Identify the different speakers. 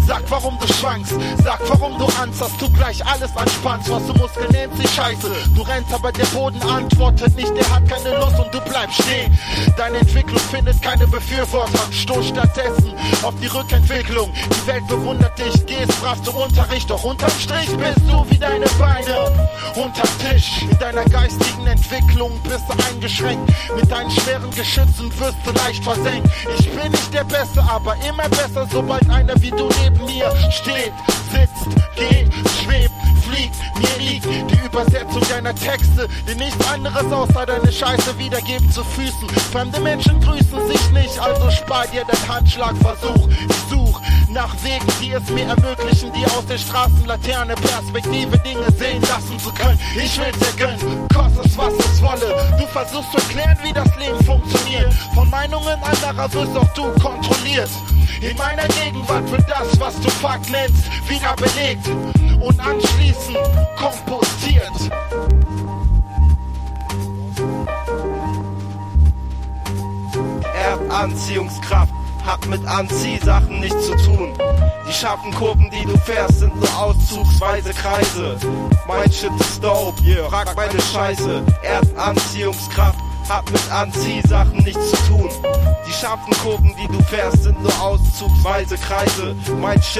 Speaker 1: Sag, warum du schwankst, sag, warum du Angst hast, du gleich alles anspannst, was du Muskeln nennst, die Scheiße. Du rennst, aber der Boden antwortet nicht, der hat keine Lust und du bleibst stehen. Deine Entwicklung findet keine Befürworter, stoß stattdessen auf die Rückentwicklung. Die Welt bewundert dich, gehst brav zum Unterricht, doch unterm Strich bist du wie deine Beine unterm Tisch. In deiner geistigen Entwicklung bist du eingeschränkt, mit deinen schweren Geschützen wirst du leicht versenkt. Ich bin nicht der Beste, aber immer besser, sobald einer wie du neben mir steht, sitzt, geht, schwebt, fliegt, mir liegt die Übersetzung deiner Texte, die nichts anderes außer deine Scheiße wiedergeben zu Füßen. Fremde Menschen grüßen sich nicht, also spar dir den Handschlagversuch. Ich such nach Wegen, die es mir ermöglichen, die aus der Straßenlaterne Perspektive Dinge sehen lassen zu können. Ich will's dir gönnen, koste es was es wolle. Du versuchst zu erklären, wie das Leben funktioniert. Von Meinungen anderer wirst auch du kontrolliert. In meiner Gegenwart wird das, was du Fakt nennst, wieder belegt und anschließend kompostiert.
Speaker 2: Erdanziehungskraft hat mit Anziehsachen nichts zu tun. Die scharfen Kurven, die du fährst, sind nur auszugsweise Kreise. Mein Shit ist dope, frag meine Scheiße. Erdanziehungskraft hat mit Anziehsachen nichts zu tun. Die scharfen Kurven, die du fährst, sind nur auszugsweise Kreise. Mein Shit